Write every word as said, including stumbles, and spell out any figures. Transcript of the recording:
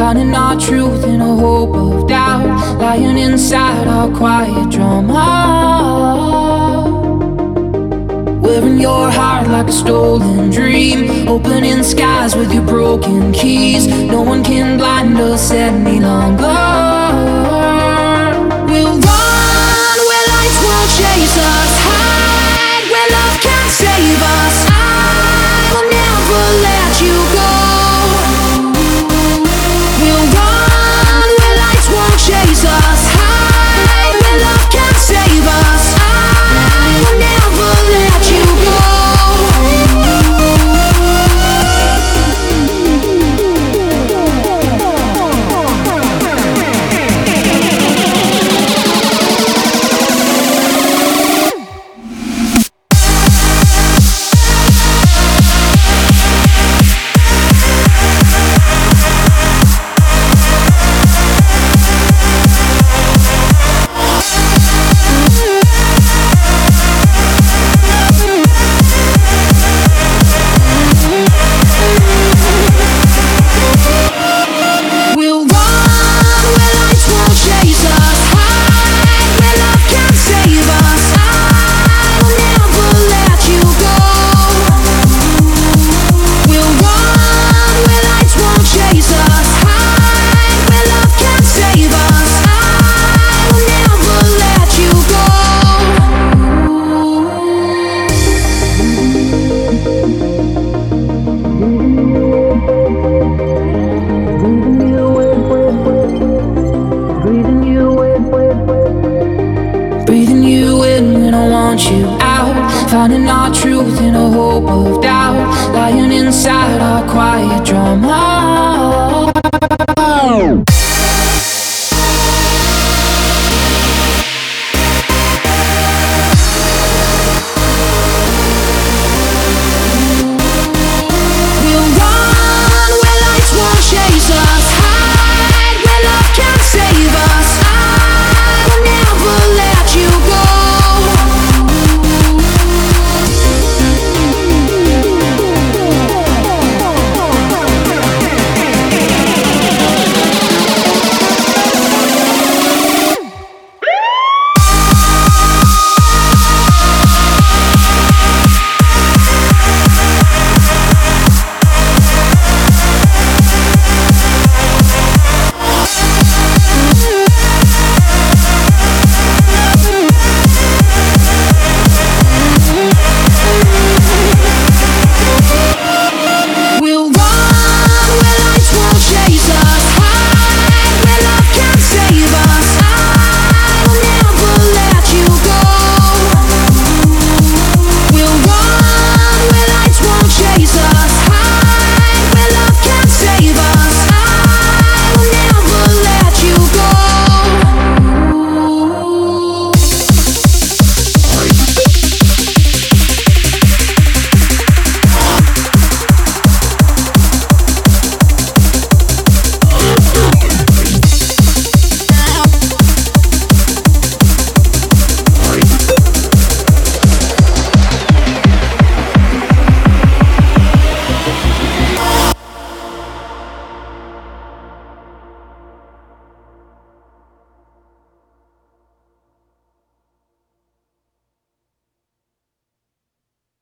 finding our truth in a hope of doubt, lying inside our quiet drama, wearing your heart like a stolen dream, opening skies with your broken keys. No one can blind us any longer. We'll run where lights won't chase us, hide where love can't save us. I will never let you go. We'll run where lights won't chase us, hide where love can't save us. I will never let you go. Breathing you in when I want you out, finding our truth in a hope of doubt, lying inside our quiet drive.